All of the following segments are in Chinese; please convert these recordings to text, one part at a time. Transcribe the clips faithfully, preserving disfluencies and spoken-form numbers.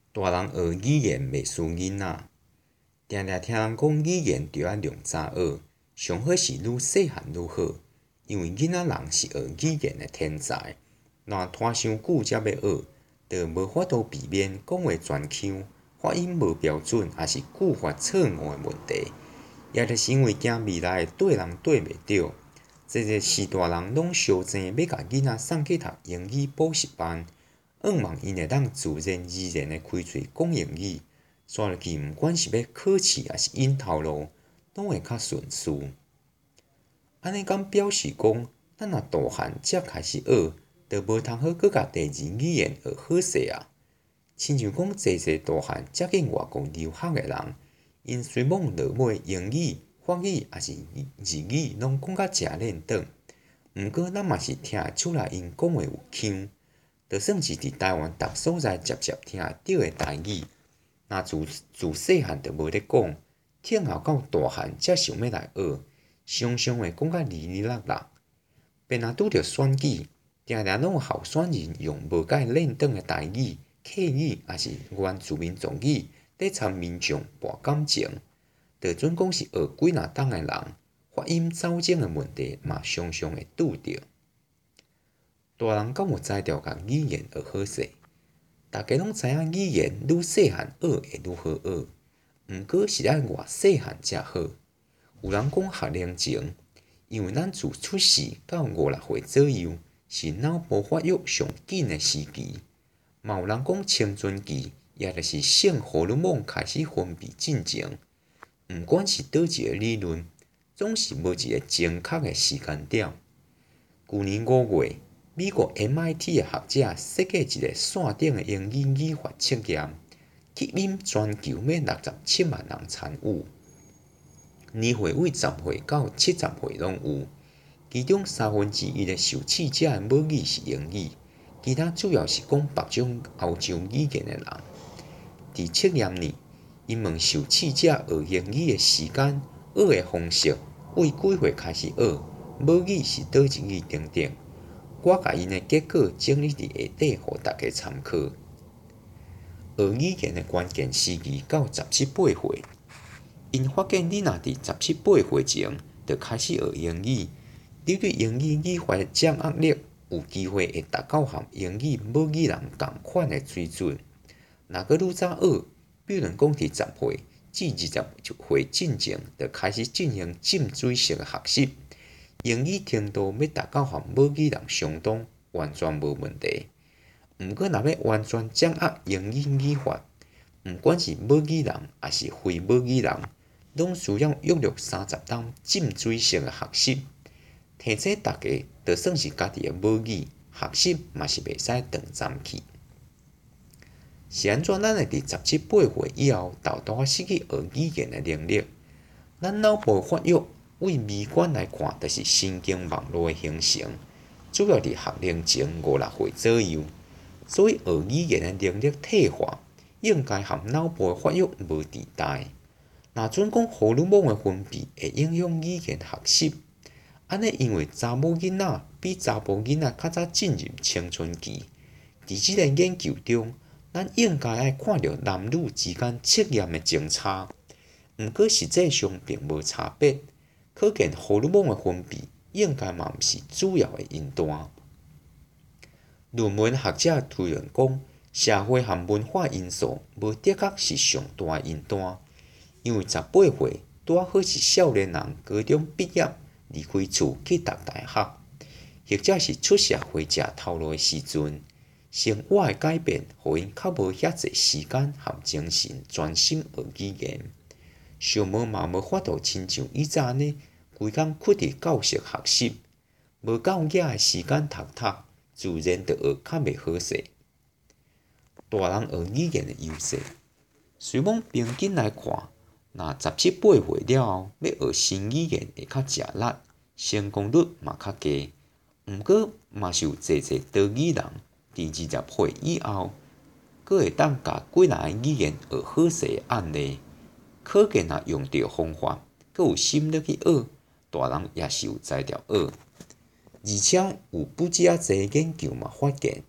大人学语言袂输囡仔，定定听人讲语言着要量早学，上好是愈细汉愈好，因为囡仔人是学语言的天才，若拖伤久才要学，着无法度避免讲话全腔、发音无标准，也是句法错误的问题。也就是因为惊未来会对人对袂着，这个是大人拢相争要甲囡仔送去读英语补习班，仰望因会当自然而然的开嘴讲英语，刷落去毋管是要考试还是应头路，拢会较顺遂。安尼敢表示讲，咱若大汉才开始学，就无通好搁甲第二语言学好势啊？亲像讲，济济大汉才去外国留学的人，因随某落尾英语、法语还是日语，拢讲甲诚练转。毋过咱嘛是听会出来因讲话有腔，就算是伫台湾逐所在接接听会着的台语，若自自细汉就无咧讲，听后到大汉才想要来学，常常会讲甲哩哩落落。便若拄着选举，定定拢有候选人用无甲伊练转的台语、客语还是原住民族语，咧参民众博感情。就准讲是学几若档的人，发音走正的问题嘛常常会拄着。大人敢有才调甲语言学好势？大家拢知影语言愈细汉学会愈好学，毋过是爱偌细汉才好。有人讲学龄前，因为咱自出世到五六岁左右是脑部发育上紧的时期，嘛有人讲青春期，也就是性荷尔蒙开始分泌进前。毋管是倒一个理论，总是无一个正确的时间点。去年五月，美国 M I T 的学者设计一个线顶的英语语法测验，吸引全球约六十七万人参与。年岁为十岁到七十岁拢有，其中三分之一的受试者的母语是英语，其他主要是讲别种欧洲语言的人。伫测验里，因问受试者学英语的时间、学的方式，为几岁开始学，母语是倒一语等等。我甲因的结果整理伫下底，互大家参考。学语言的关键时期到十七八岁。因发现你若伫十七八岁前就开始学英语，你对英语语法的掌握力有机会会达到和英语母语人同款的水准。若阁愈早学，比如讲伫十岁至二十岁进前就开始进行浸水式的学习，英语程度要达到和母语人相当，完全无问题。毋过若要完全掌握英语语法，毋管是母语人还是非母语人，拢需要约略三十天浸水式的学习。提醒大家，就算是家己的母语，学习嘛是袂使断暂去。是安怎咱会伫十七八岁以后，豆豆失去学语言的能力？咱脑部发育为微观来看，就是神经网络的形成，主要伫学龄前五六岁左右。所以学语言的能力退化，应该和脑部的发育无抵代。若准讲荷尔蒙的分泌会影响语言学习，安尼因为查某囡仔比查甫囡仔较早进入青春期，伫即个研究中，咱应该爱看到男女之间测验的情差，毋过实际上并无差别，可见荷尔蒙的分泌应该嘛毋是主要的因端。论文学者推论讲，社会和文化因素无的确是上大的因端。因为十八岁拄好是少年人高中毕业离开厝去读大学，或者是出社会食头路的时阵，生活的改变，互因较无遐侪时间和精神专心学语言，上无嘛无法度亲像以前呢，规工屈伫教室学习，无够野的时间读读，自然就学较袂好势。大人学语言的优势，随往平均来看。若十七八岁了后，要学新语言会较吃力，成功率嘛较低。毋过嘛是有济济多语人伫二十岁以后，阁会当甲几若个语言学好势的案例。可见若用对方法，阁有心力去学，大人也是有才调学。而且有不止啊济研究嘛发现，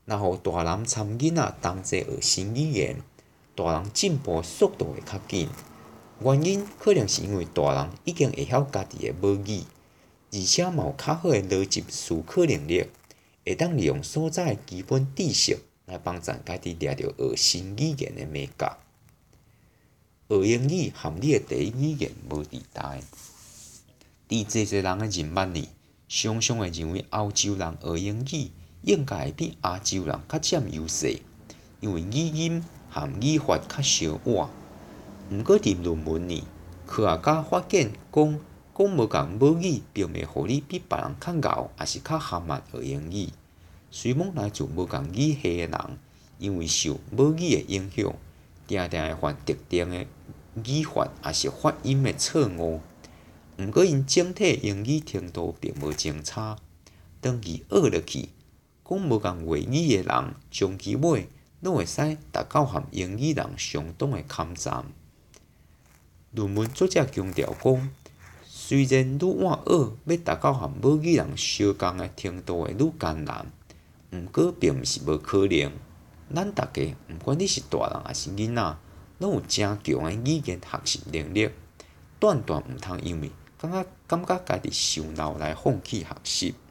若互大人参囡仔同齐学新语言，大人进步速度会较紧。原因可能是因为大人已经会晓家己的母语，而且嘛有较好的逻辑思考能力，会当利用所在的基本知识来帮助家己掠到学新语言的美角。学英语含你的第一语言无伫台。伫济济人的认捌里，常常会认为欧洲人学英语应该会比亚洲人较占优势，因为语音含语法较相倚。毋过伫论文里，科学家发现讲，讲无共母语并未互你比别人较敖，也是较含慢学英语。虽讲来自无共语系的人，因为受母语的影响，定定会犯特定的语法也是发音的错误。毋过因整体英语程度并无真差，长期学落去，讲无共话语的人，长期尾拢会使达到和英语人相同的坎站。论文作者强调讲，虽然愈晚学，要达到和母语人相共的程度会愈艰难，毋过并毋是无可能。咱大家，毋管你是大人还是囡仔，拢有诚强的语言学习能力，断断毋通因为感觉感觉家己受闹来放弃学习。